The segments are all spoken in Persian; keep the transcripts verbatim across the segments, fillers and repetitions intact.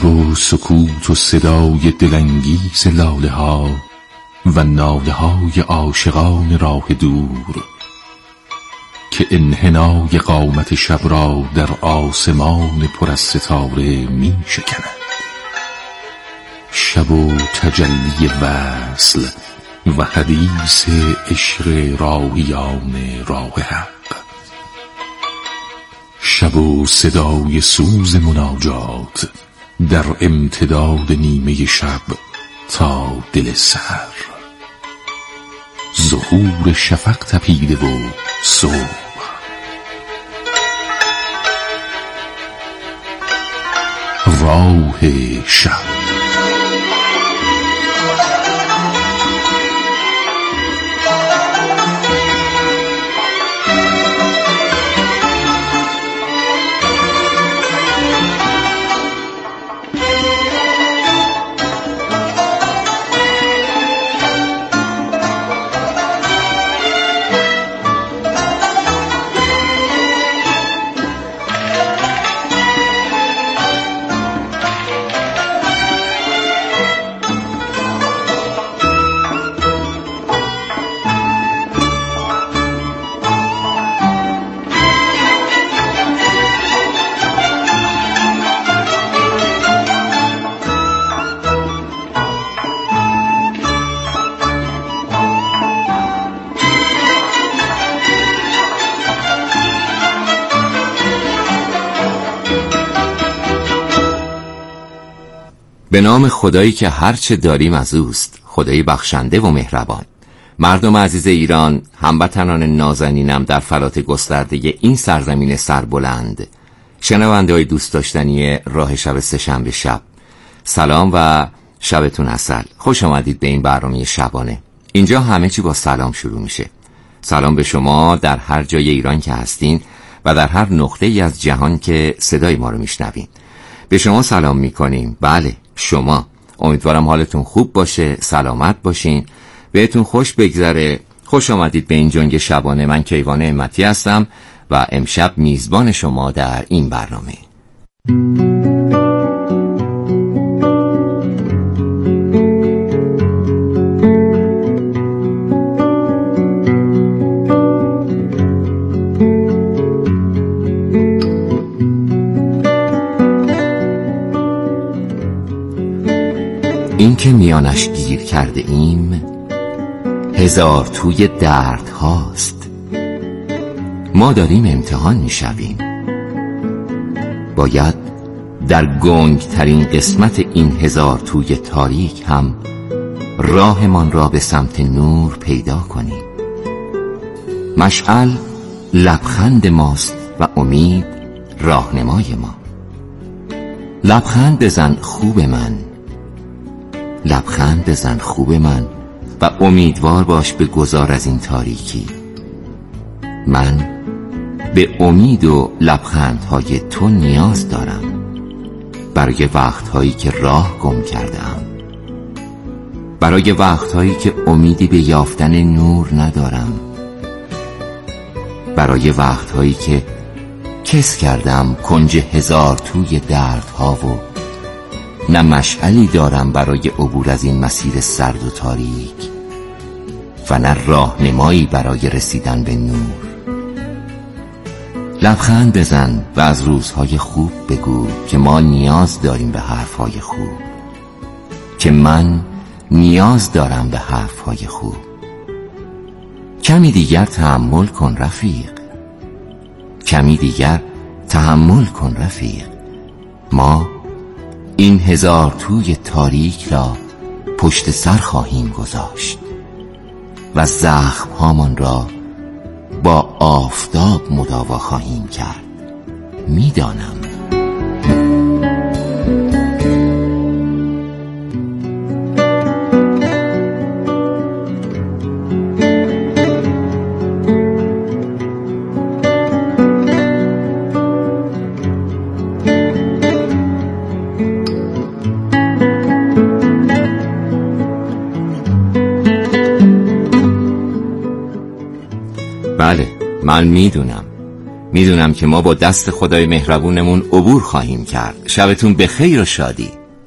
شب و سکوت و صدای دلانگیز لاله ها و ناله های عاشقان راه دور که انحنای قامت شب را در آسمان پر از ستاره می شکند. شب و تجلی وصل و حدیث عشق راهیان راه حق، شب و صدای سوز مناجات در امتداد نیمه شب تا دل سحر، ظهور شفق تپیده و صبح، راه شب. به نام خدایی که هرچه داریم از اوست، خدای بخشنده و مهربان. مردم عزیز ایران، هموطنان نازنینم در فلات گسترده این سرزمین سربلند، شنونده های دوست داشتنی راه شب سه‌شنبه شب، سلام و شبتون عسل. خوش آمدید به این برنامه شبانه. اینجا همه چی با سلام شروع میشه. سلام به شما در هر جای ایران که هستین و در هر نقطه ای از جهان که صدای ما رو میشنوین. به شما سلام میکنیم. بله، شما. امیدوارم حالتون خوب باشه، سلامت باشین، بهتون خوش بگذره. خوش آمدید به این جنگ شبانه. من کیوان همتی هستم و امشب میزبان شما در این برنامه. این که میانش گیر کرده ایم هزار توی درد هاست. ما داریم امتحان میشویم. باید در گنگ ترین قسمت این هزار توی تاریک هم راهمان را به سمت نور پیدا کنیم. مشعل لبخند ماست و امید راهنمای ما. لبخند بزن خوب من، لبخند بزن خوب من و امیدوار باش به گذار از این تاریکی. من به امید و لبخندهای تو نیاز دارم برای وقتهایی که راه گم کردم، برای وقتهایی که امیدی به یافتن نور ندارم، برای وقتهایی که کس کردم کنج هزار توی دردها و نه مشعلی دارم برای عبور از این مسیر سرد و تاریک و نه راهنمایی برای رسیدن به نور. لبخند بزن و از روزهای خوب بگو که ما نیاز داریم به حرفهای خوب، که من نیاز دارم به حرفهای خوب. کمی دیگر تحمل کن رفیق، کمی دیگر تحمل کن رفیق. ما این هزار توی تاریک را پشت سر خواهیم گذاشت و زخم هامان را با آفتاب مداوا خواهیم کرد. میدانم. بله، من میدونم. میدونم که ما با دست خدای مهربونمون عبور خواهیم کرد. شبتون به خیر و شادی.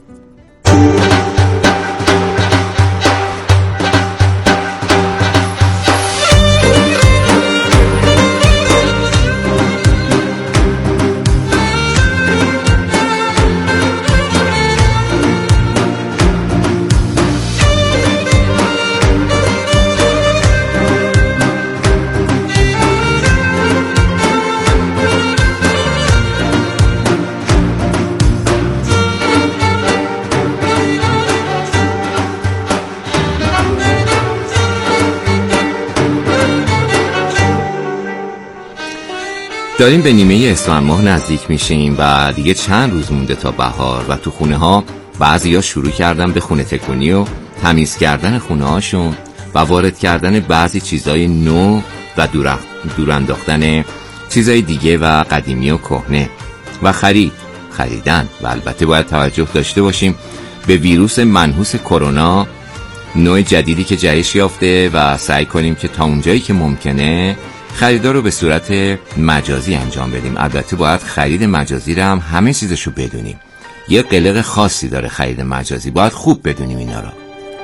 داریم به نیمه اسفند ماه نزدیک میشیم و دیگه چند روز مونده تا بهار و تو خونه ها بعضی ها شروع کردن به خونه تکونی و تمیز کردن خونه هاشون و وارد کردن بعضی چیزای نو و دور, دور انداختن چیزای دیگه و قدیمی و کهنه و خرید خریدن. و البته باید توجه داشته باشیم به ویروس منحوس کرونا، نوع جدیدی که جهش یافته و سعی کنیم که تا اونجایی که ممکنه خریدار رو به صورت مجازی انجام بدیم. البته باید خرید مجازی رو هم همه چیزشو بدونیم. یه قلق خاصی داره خرید مجازی، باید خوب بدونیم اینا رو.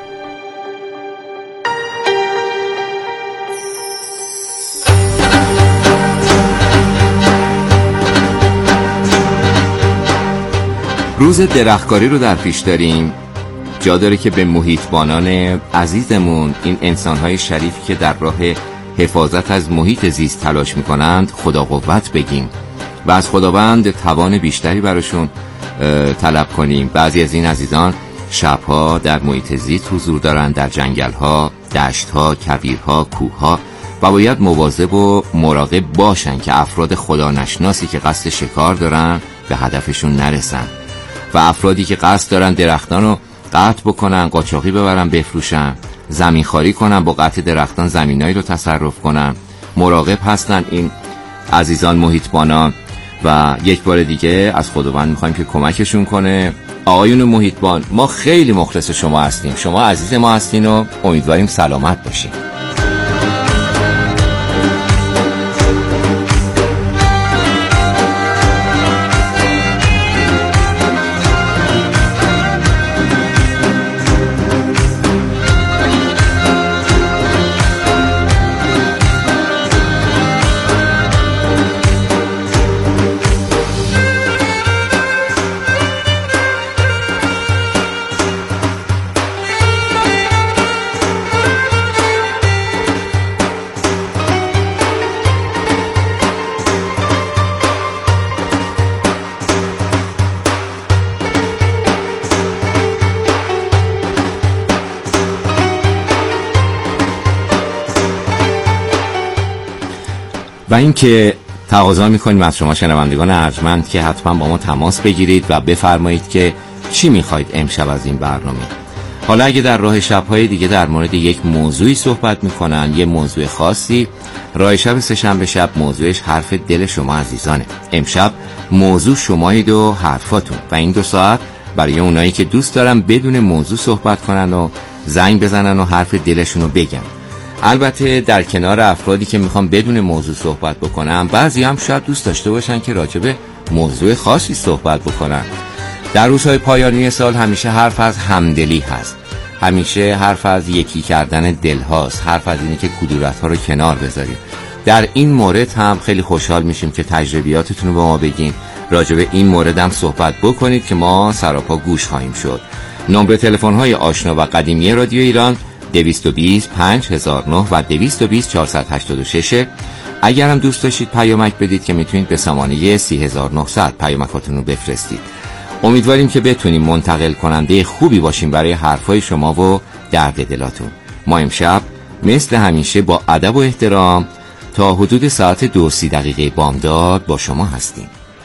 روز درختکاری رو در پیش داریم. جا داره که به محیطبانان عزیزمون، این انسان‌های شریفی که در راه حفاظت از محیط زیست تلاش میکنند، خدا قوت بگیم و از خداوند توان بیشتری براشون طلب کنیم. بعضی از این عزیزان شبها در محیط زیست حضور دارند، در جنگل‌ها، دشت‌ها، کویرها، کوه‌ها و باید مواظب و مراقب باشن که افراد خدا نشناسی که قصد شکار دارن به هدفشون نرسن و افرادی که قصد دارن درختان رو قطع بکنن، قاچاقی ببرن بفروشن، زمین خاری کنن، با قطع درختان زمینایی رو تصرف کنن. مراقب هستن این عزیزان محیطبانان و یک بار دیگه از خداوند میخوایم که کمکشون کنه. آقایون محیطبان، ما خیلی مخلص شما هستیم، شما عزیز ما هستین و امیدواریم سلامت باشین. و این که تقاضا میکنیم از شما شنوندگان ارجمند که حتما با ما تماس بگیرید و بفرمایید که چی میخواید امشب از این برنامه. حالا اگه در راه شب‌های دیگه در مورد یک موضوعی صحبت میکنن، یه موضوع خاصی، راه شب سه‌شنبه شب موضوعش حرف دل شما عزیزانه. امشب موضوع شمایید و حرفاتون و این دو ساعت برای اونایی که دوست دارن بدون موضوع صحبت کنن و زنگ بزنن و حرف دلشون رو بگن. البته در کنار افرادی که میخوام بدون موضوع صحبت بکنم، بعضی هم شاید دوست داشته باشن که راجع به موضوع خاصی صحبت بکنن. در روزهای پایانی سال همیشه حرف از همدلی هست، همیشه حرف از یکی کردن دل هاست، حرف از اینه که کدورت ها رو کنار بذاریم. در این مورد هم خیلی خوشحال میشیم که تجربیاتتون رو به ما بگین، راجع به این مورد هم صحبت بکنید که ما سراپا گوش خواهیم شد. نمره تلفن های آشنا و قدیمی رادیو ایران دویست و بیست پنج هزار و نه و دویست و بیست چهارصد و هشتاد و شش. اگر هم دوست داشتید پیامک بدید که میتونید به سامانه سی هزار و نهصد پیامکاتون رو بفرستید. امیدواریم که بتونیم منتقل کننده خوبی باشیم برای حرفای شما و درد دلاتون. ما امشب مثل همیشه با ادب و احترام تا حدود ساعت دو سی دقیقه بامداد با شما هستیم.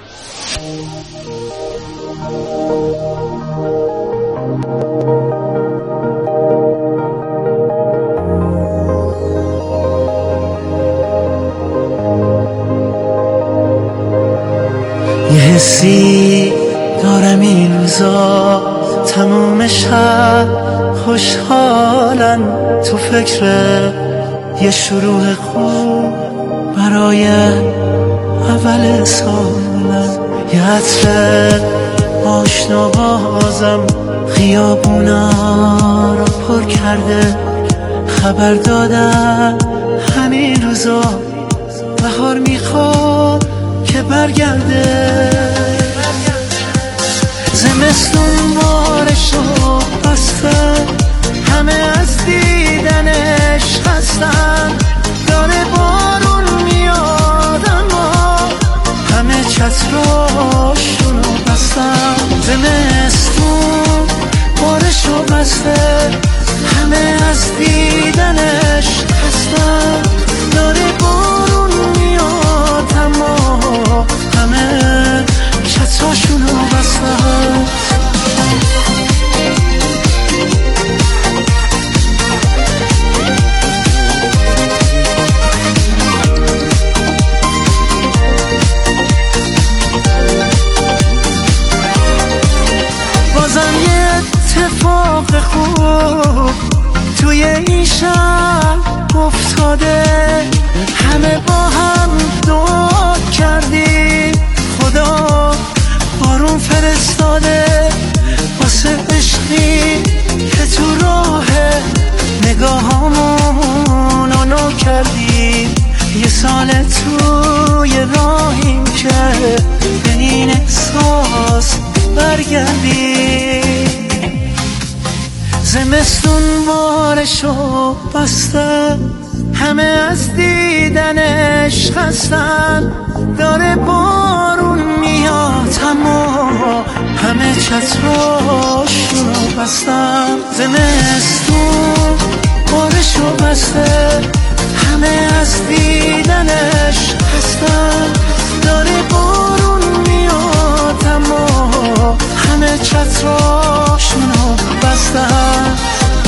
یه حسی دارم این روزا، تموم شب خوشحالن، تو فکر یه شروع خوب برای اول سالم، یه عطر آشنا بازم خیابونا رو پر کرده. خبر دادن همین روزا بهار میخواد که برگرده. زمستون بارشو بسته، همه از دیدنش خستن. داره بارون میاد اما همه چتراشونو بستن. زمستون بارشو بسته، همه از دیدنش خستن. داره بارون میاد اما همه چتراشونو بستن. بازم یه اتفاق خوب توی این شب افتاده. همه با هم دعا کردیم خدا بارون فرستاده. واسه عشقی که تو راه نگاهامون نو کردیم. یه سال توی راهیم که به این احساس برگردیم. زمستون بارشو بسته، همه از دیدنش خستن. داره بارون میاد اما همه چتراشونو بستن. زمستون بارشو بسته، همه از دیدنش خستن. داره بارون میاد اما همه چتراشونو بستن.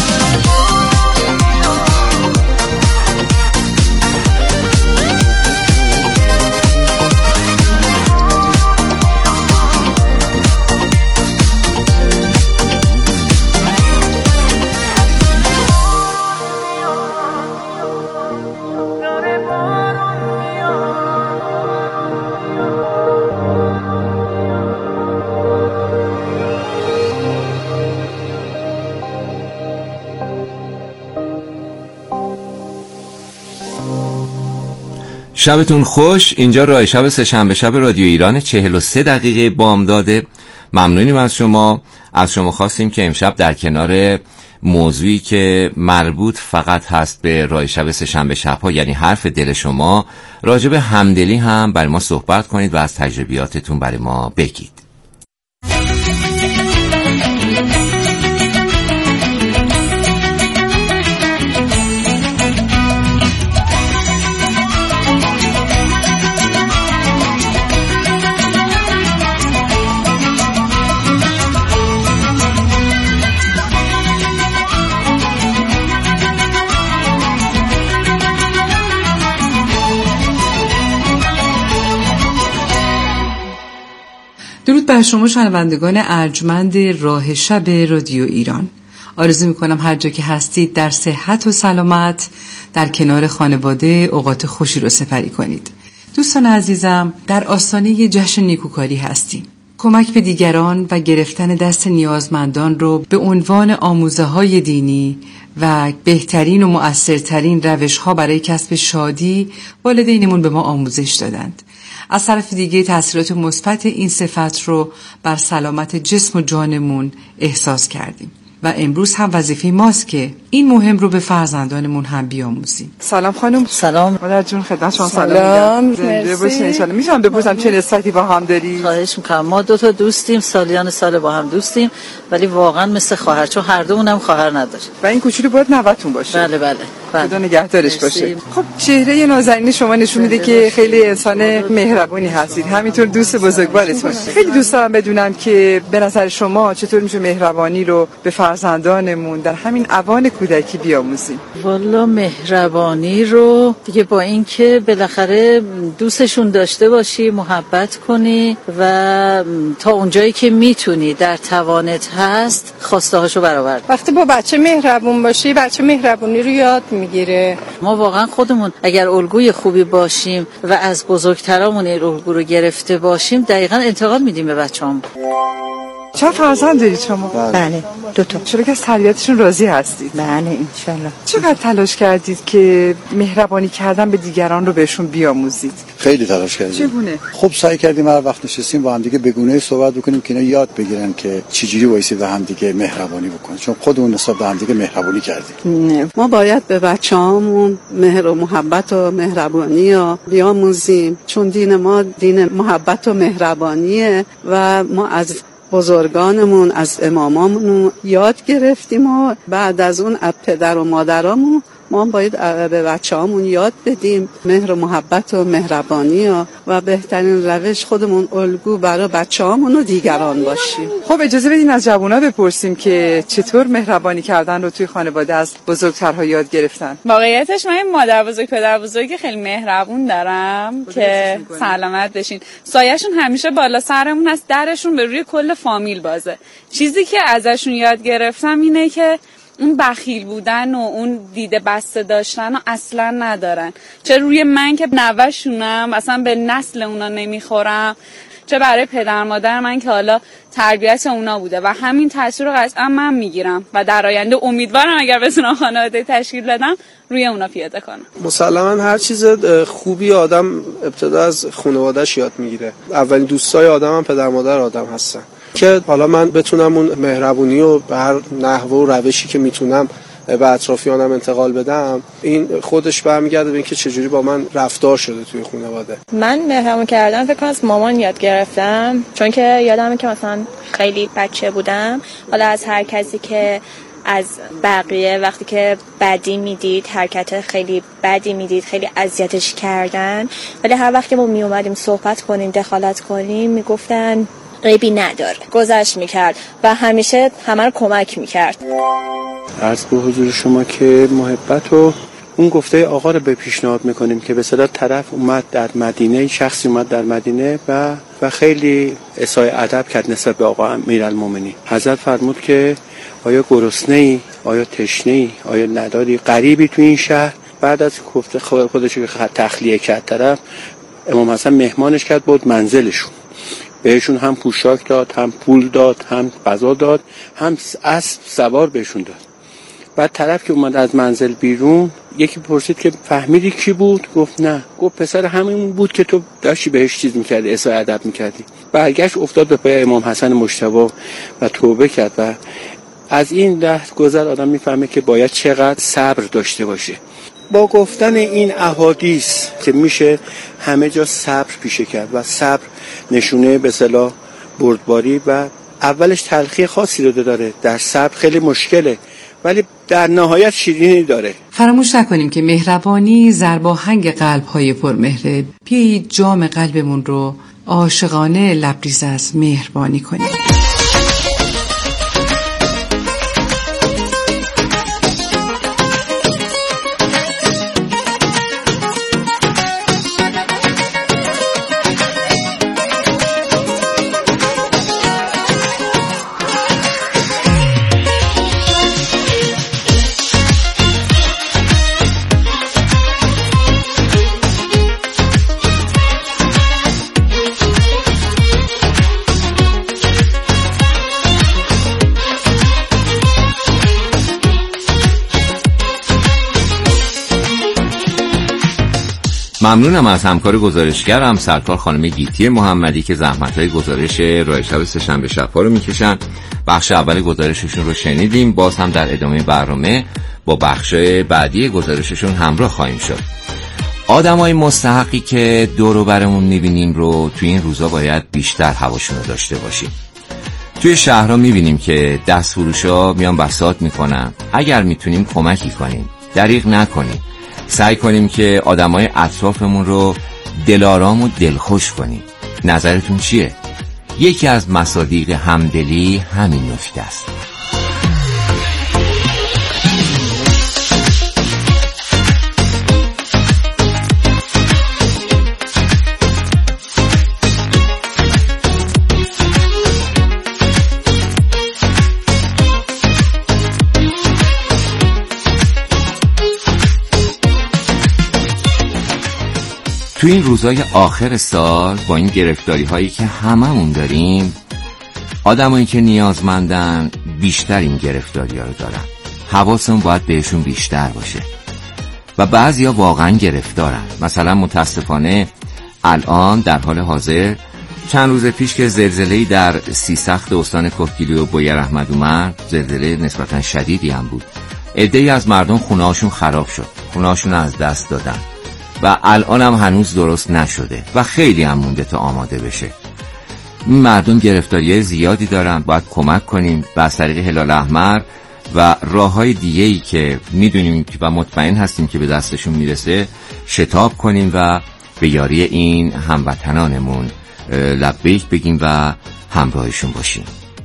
شبتون خوش. اینجا راه شب سه‌شنبه شب رادیو ایران، چهل و سه دقیقه بامداده. ممنونیم از شما. از شما خواستیم که امشب در کنار موضوعی که مربوط فقط هست به راه شب سه‌شنبه شب‌ها، یعنی حرف دل شما، راجع به همدلی هم برای ما صحبت کنید و از تجربیاتتون برای ما بگید. درود بر شما شنوندگان ارجمند راه شب رادیو ایران. آرزو میکنم هر جا که هستید در صحت و سلامت در کنار خانواده اوقات خوشی رو سپری کنید. دوستان عزیزم، در آستانه جشن نیکوکاری هستیم. کمک به دیگران و گرفتن دست نیازمندان رو به عنوان آموزه‌های دینی و بهترین و مؤثرترین روش‌ها برای کسب شادی والدینمون به ما آموزش دادند. از طرف دیگه تأثیرات مثبت این صفت رو بر سلامت جسم و جانمون احساس کردیم و امروز هم وظیفه ماست که این مهم رو به فرزندانمون هم بیاموزیم. سلام خانم. سلام مادر جون، خدمت شما سلام. زنده باشین ان شاء الله. میتونم بپرسم چه نسبتی با هم داری؟ خواهش میکنم. ما دو تا دوستیم، سالیان سال با هم دوستیم، ولی واقعا مثل خواهر، چون هر دومون هم خواهر نداره. و این کوچولو باید نوه‌تون باشه. بله بله. خدا نگهدارش باشه. خب چهره نازنین شما نشون میده که خیلی انسان مهربونی هستید، همینطور دوست بزرگوارتون. خیلی دوست دارم بدونم که به نظر شما چطور میشه مهربانی رو به فرزندانمون در همین اوان کودکی بیاموزیم؟ والا مهربانی رو دیگه با اینکه بالاخره دوستشون داشته باشی، محبت کنی و تا اونجایی که میتونی در توانت هست خواسته هاشو برآورد. وقتی با بچه مهربون باشی، بچه مهربونی رو یاد میگیره. میگیره. ما واقعا خودمون اگر الگوی خوبی باشیم و از بزرگترامون این الگو رو گرفته باشیم دقیقاً انتقال میدیم به بچه‌هامون. چند فرزند دارید شما؟ بله دو تا. چرا که از تربیتشون راضی هستید؟ بله انشالله. چقدر تلاش کردید که مهربانی کردن به دیگران رو بهشون بیاموزید؟ خیلی تلاش کردیم. چگونه؟ خب سعی کردیم هر وقت نشستیم با هم دیگه به گونه‌ای صحبت بکنیم که اینا یاد بگیرن که چجوری وایسید و هم دیگه مهربانی بکنن، چون خودمون نسبت به هم دیگه مهربانی کردیم. ما باید به بچه‌هامون مهر و محبت و مهربانی رو بیاموزیم، چون دین ما دین محبت و مهربانیه و ما از بزرگانمون از امامامون یاد گرفتیم و بعد از اون از پدر و مادرامون ما باید به بچه‌هامون یاد بدیم مهر و محبت و مهربانی و, و بهترین روش خودمون الگو برای بچه‌هامون و دیگران باشیم. خب اجازه بدین از جوونا بپرسیم که چطور مهربانی کردن رو توی خانواده از بزرگترها یاد گرفتن. واقعیتش من مادر بزرگ پدر بزرگی خیلی مهربون دارم که سلامت بشین. سایه‌شون همیشه بالا سرمون هست، درشون به روی کل فامیل بازه. چیزی که ازشون یاد گرفتم اینه که اون بخیل بودن و اون دیده بسته داشتن و اصلا ندارن. چه روی من که نوه‌شونم اصلا به نسل اونا نمیخورم، چه برای پدر مادر من که حالا تربیت اونا بوده و همین تاثیر رو قطعا من میگیرم و در آینده امیدوارم اگر بتونم خانواده تشکیل بدم روی اونا پیاده کنم. مسلماً هر چیز خوبی آدم ابتدا از خانواده‌اش یاد میگیره. اولین دوستای آدم هم پدر مادر آدم هستن که حالا من بتونم اون مهربونی و به هر نحو و روشی که میتونم به اطرافیانم انتقال بدم، این خودش برمیگرده به اینکه چجوری با من رفتار شده توی خانواده. من مهربون کردن فکر کنم از مامان یاد گرفتم، چون که یادمه که مثلا خیلی بچه بودم، حالا از هر کسی که از بقیه وقتی که بدی میدید، حرکت خیلی بدی میدید، خیلی اذیتش کردن، ولی هر وقت که ما می اومدیم صحبت کنیم، دخالت کنیم، میگفتن عیبی نداره، گذشت میکرد و همیشه همه رو کمک میکرد. عرض به حضور شما که محبت و اون گفته آقا رو به پیشنهاد میکنیم که به صدا طرف اومد در مدینه، شخصی اومد در مدینه و و خیلی اسای ادب کرد نسبت به آقا امیرالمومنین. حضرت فرمود که آیا گرسنه‌ای، آیا تشنه‌ای، آیا نداری غریبی تو این شهر؟ بعد از گفته خودش که تخلیه کرد طرف، امام حسن مهمانش کرد بود منزلشون، بهشون هم پوشاک داد، هم پول داد، هم غذا داد، هم اسب سوار بهشون داد. بعد طرف که اومد از منزل بیرون، یکی پرسید که فهمیدی کی بود؟ گفت نه. گفت پسر همین بود که تو داشتی بهش چیز میکردی، اسای ادب میکردی. برگشت افتاد به پای امام حسن مجتبی و توبه کرد و از این لحظه گذر آدم میفهمه که باید چقدر صبر داشته باشه. با گفتن این احادیث که میشه همه جا صبر پیشه کرد و صبر نشونه به اصطلاح بردباری و اولش تلخی خاصی رو داره، در صبر خیلی مشکله ولی در نهایت شیرینی داره. فراموش نکنیم که مهربانی ضرباهنگ قلب‌های پرمهره. بیایید جام قلبمون رو عاشقانه لبریز از مهربانی کنیم. ممنونم از همکار گزارشگرم سرکار خانم گیتی محمدی که زحمت‌های گزارش راه شب سه‌شنبه شب‌ها رو میکشن. بخش اول گزارششون رو شنیدیم، باز هم در ادامه برنامه با بخش بعدی گزارششون همراه خواهیم شد. آدمای مستحقی که دور و برمون میبینیم رو توی این روزا باید بیشتر حواسشون رو داشته باشیم. توی شهرها میبینیم که دست فروشا میان بساط میکنن. اگر میتونیم کمکی کنیم، دریغ نکنیم، سعی کنیم که آدمای اطرافمون رو دلارام و دلخوش کنیم. نظرتون چیه؟ یکی از مصادیق همدلی همین نکته است. تو این روزای آخر سال با این گرفتاری هایی که هممون داریم، آدمایی که نیازمندن بیشتر این گرفتاری ها رو دارن. حواسمون باید بهشون بیشتر باشه و بعضیا واقعا گرفتارن. مثلا متاسفانه الان در حال حاضر چند روز پیش که زلزله‌ای در سیسخت استان کهگیلو و بویراحمد اومد، زلزله نسبتا شدیدی هم بود، عده‌ای از مردم خونه‌هاشون خراب شد، خونه‌هاشون از دست دادن و الان هم هنوز درست نشده و خیلی هم مونده تا آماده بشه. این مردم گرفتاری زیادی دارن، باید کمک کنیم و از طریق هلال احمر و راه‌های دیگه‌ای که میدونیم و مطمئن هستیم که به دستشون میرسه شتاب کنیم و به یاری این هموطنانمون لبیک بگیم و همراهشون باشیم.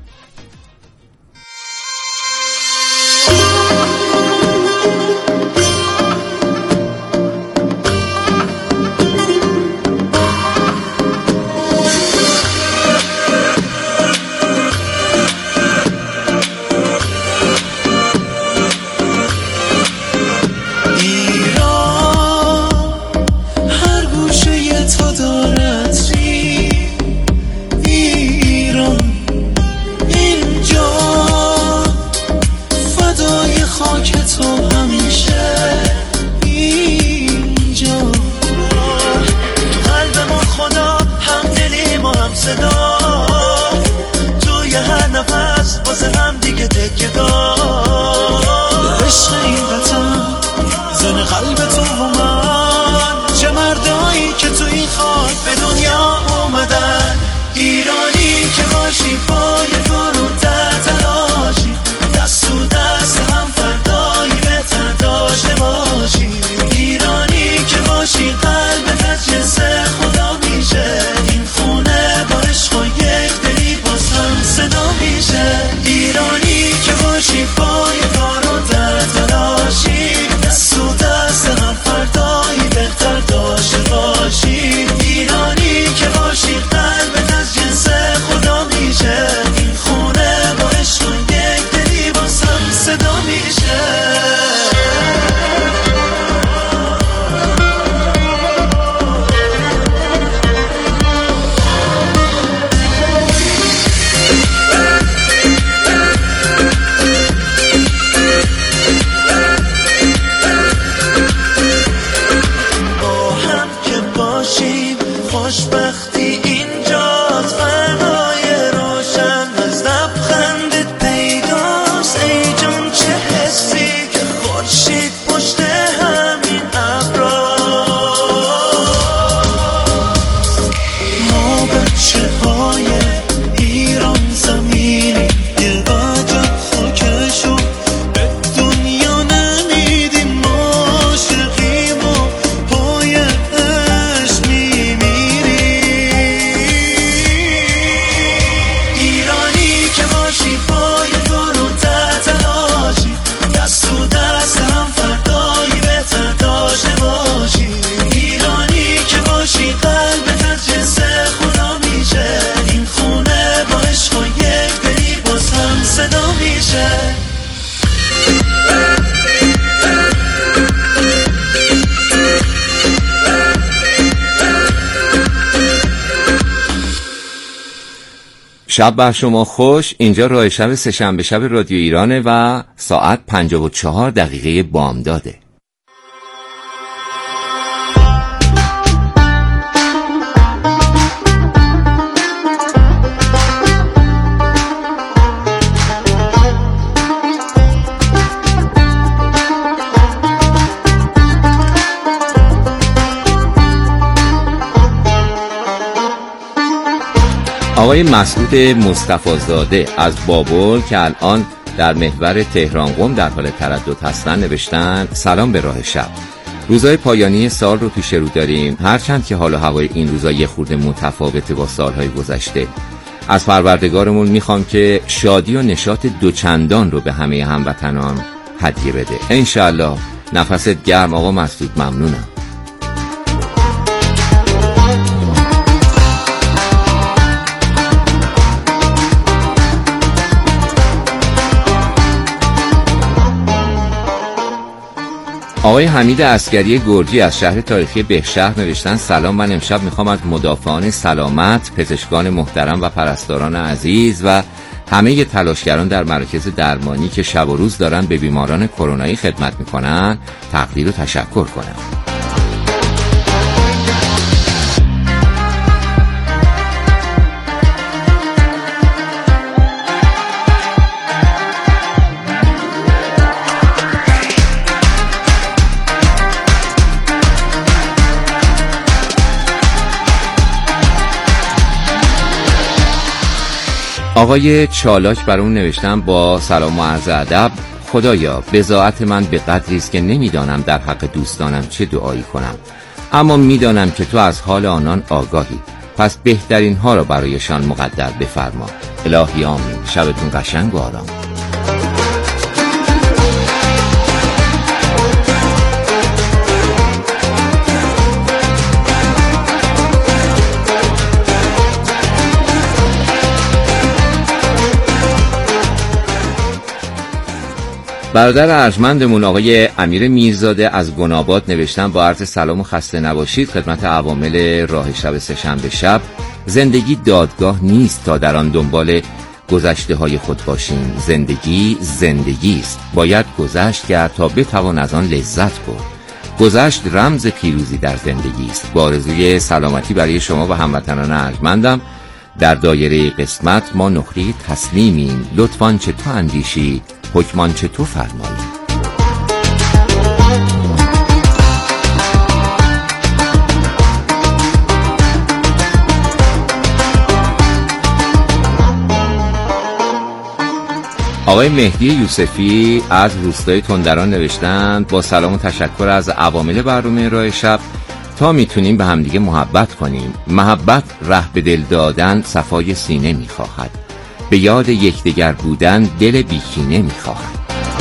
شب بر شما خوش. اینجا راه شب سه‌شنبه شب رادیو ایرانه و ساعت پنجاه و چهار دقیقه بامداده. آقای مسعود مصطفی زاده از بابل که الان در محور تهران قم در حال تردد هستن نوشتن: سلام به راه شب. روزهای پایانی سال رو پیش رو داریم، هرچند که حال و هوای این روزا یه خورده متفاوته با سالهای گذشته. از پروردگارمون میخوام که شادی و نشاط دوچندان رو به همه هموطنان هدیه بده. انشالله. نفست گرم آقا مسعود، ممنونم. آقای حمید عسکری گرجی از شهر تاریخی بهشهر نوشتن سلام، من امشب میخوام از مدافعان سلامت، پزشکان محترم و پرستاران عزیز و همه تلاشگران در مراکز درمانی که شب و روز دارن به بیماران کرونایی خدمت میکنن تقدیر و تشکر کنم. آقای چالاک برامون نوشتن با سلام و عرض ادب، خدایا بضاعت من به قدری است که نمیدانم در حق دوستانم چه دعایی کنم، اما میدانم که تو از حال آنان آگاهی، پس بهترین ها را برایشان مقدر بفرما. الهی آمین. شبتون قشنگ و آرام. برادر ارجمندمون آقای امیر میرزاده از گناباد نوشتن با عرض سلام و خسته نباشید خدمت عوامل راه شب سه‌شنبه شب. زندگی دادگاه نیست تا در آن دنبال گذشته های خود باشیم. زندگی زندگی است، باید گذشت کرد تا بتوان از آن لذت برد. گذشت رمز پیروزی در زندگی است. با آرزوی سلامتی برای شما و هموطنان ارجمندم. در دایره قسمت ما نقره تسلیمیم، لطفاً چه تو اندیشی حکمان چه تو فرمایی. آقای مهدی یوسفی از روستای تندران نوشتند با سلام و تشکر از عوامل برنامه راه شب، تا میتونیم به همدیگه محبت کنیم. محبت ره به دل دادن صفای سینه میخواهد، به یاد یکدیگر بودن دل بیکینه میخواهد.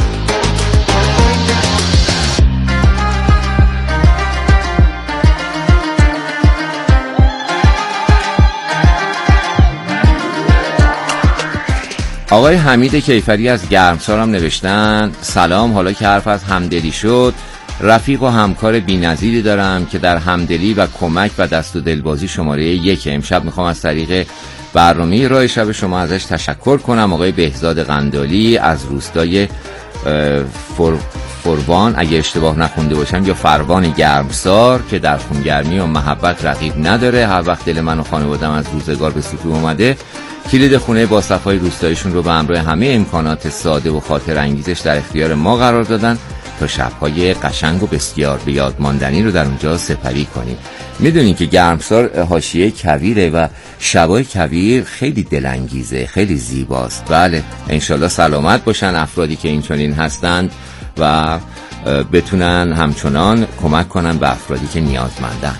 آقای حمید کیفری از گرمسار هم نوشتن سلام، حالا که حرف از همدلی شد، رفیق و همکار بی‌نظیری دارم که در همدلی و کمک و دست و دلبازی شماره یک. امشب میخوام از طریق برنامه راه شب شما ازش تشکر کنم. آقای بهزاد قندالی از روستای فر... فروان اگه اشتباه نخونده باشم یا فروان گرمسار که در خونگرمی و محبت رقیب نداره. هر وقت دل من و خانواده‌ام از روزگار به سطوح اومده، کلید خونه با صفای روستایشون رو به همراه همه امکانات ساده و خاطر انگیزش در اختیار ما قرار دادن تا شب‌های قشنگ و بسیار به یاد ماندنی رو در اونجا سپری کنیم. میدونین که گرمسار حاشیه کویره و شبای کویر خیلی دلانگیزه، خیلی زیباست. بله، انشالله سلامت باشن افرادی که این چنین هستند و بتونن همچنان کمک کنن به افرادی که نیازمندن.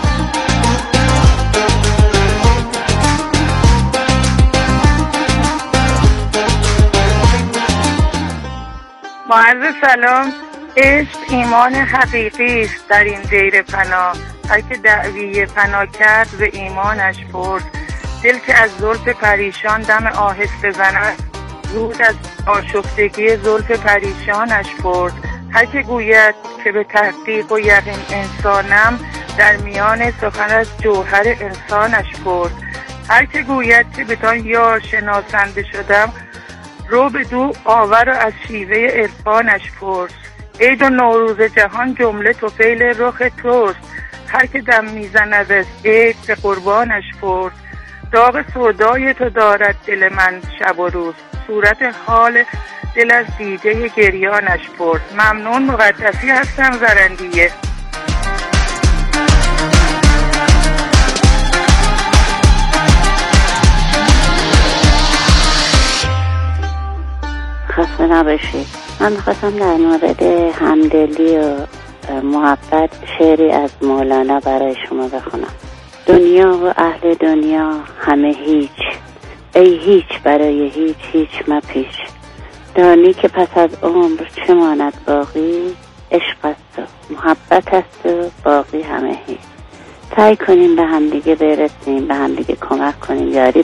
با عرض سلام، عشق ایمان حقیقی است در این دیر پناه، هر که دعوی پناه کرد به ایمانش برد. دل که از زلف پریشان دم آهسته زند، زود از آشفتگی زلف پریشانش برد. هر که گوید که به تحقیق و یقین انسانم، در میان سخن از جوهر انسانش برد. هر که گوید که بدان یار شناسنده شدم، رو به دو آور و از شیوه عرفانش پرس. عید و نوروز جهان جمله طفیل رخ توست، هر که دم میزند از عید به قربانش پرس. داغ سودای تو دارد دل من شب و روز، صورت حال دل از دیده گریانش پرس. ممنون، مقدسی هستم، زرندیه. خسته نباشید. من میخواستم در مورد همدلی و محبت شعری از مولانا برای شما بخونم. دنیا و اهل دنیا همه هیچ، ای هیچ برای هیچ هیچ مپیچ. دانی که پس از عمر چه ماند باقی، عشق است و محبت است و باقی همه هیچ. سعی کنیم به همدیگه برسیم، به همدیگه کمک کنیم، یاری